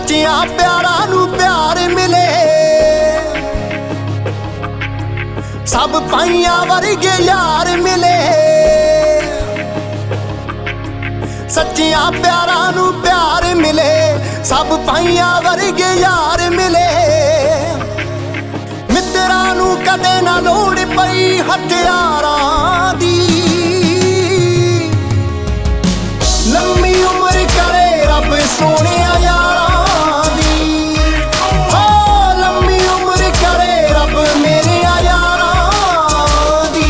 सच्चियां प्यारां नूं प्यार मिले, सब पाइयां वर्गे यार मिले। सच्चियां प्यारां नूं प्यार मिले, सब पाइयां वर्गे यार मिले। मित्रां नूं कदे ना लोड़ पई हथियारां दी, लंबी उम्र करे रब सोहणिया यारां दी। हो लंबी उम्र करे रब मेरे यारां दी।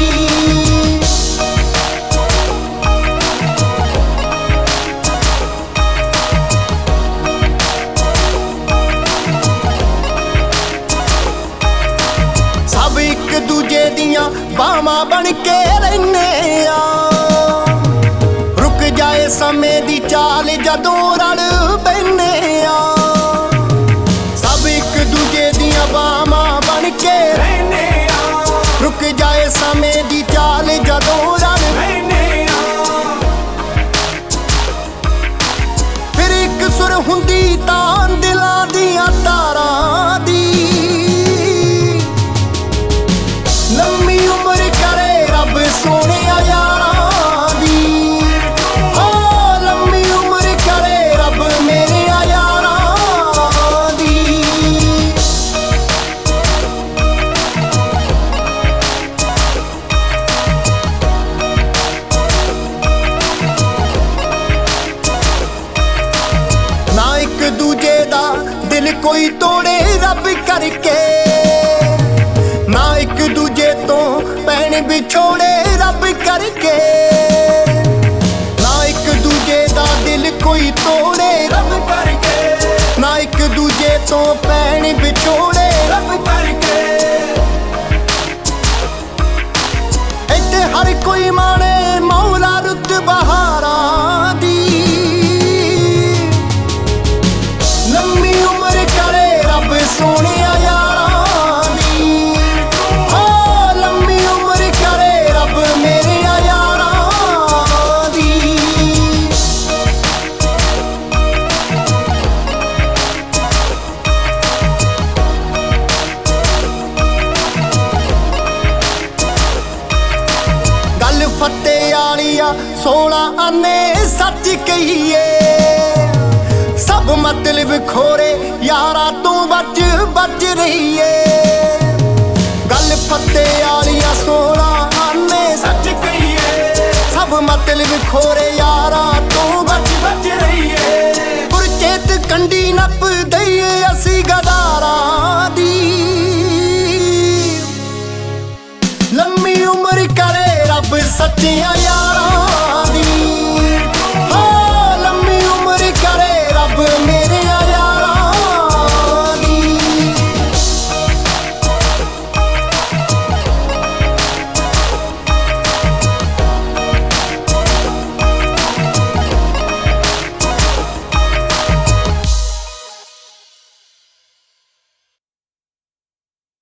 सब एक दूजे दियां बावां बन के रहने आ, जाए समय दी चाल जदों रल बैठने आ। सब एक दूजे दियां बावां बन के रहने आ, रुक जाए समय दी चाल जदों रल बैठने आ। फिर एक सुर हुंदी तां दिलां दियां तारां दी, लंबी उम्र करे रब सोहणिया यारां दी। दूजे दा दिल कोई तोड़े रब करके, ना एक दूजे तो भैन बिछोड़े रब करके। ना एक दूजे दा दिल कोई तोड़े रब करके, ना एक दूजे तो भैन बिछोड़े रब करके। इत्थे हर कोई माने मौला रुत बहारां दी, लंबी उम्र करे रब सोहणिया यारां दी। हो लंबी उम्र करे रब मेरे यारां दी। गल फत्ते आलिया 16 आने सच कहिए, सब मतलब खोरे यारा तू बच बच रहीए। गल फत्ते आलिया 16 आने सच कहिए, सब मतलब खोरे यारा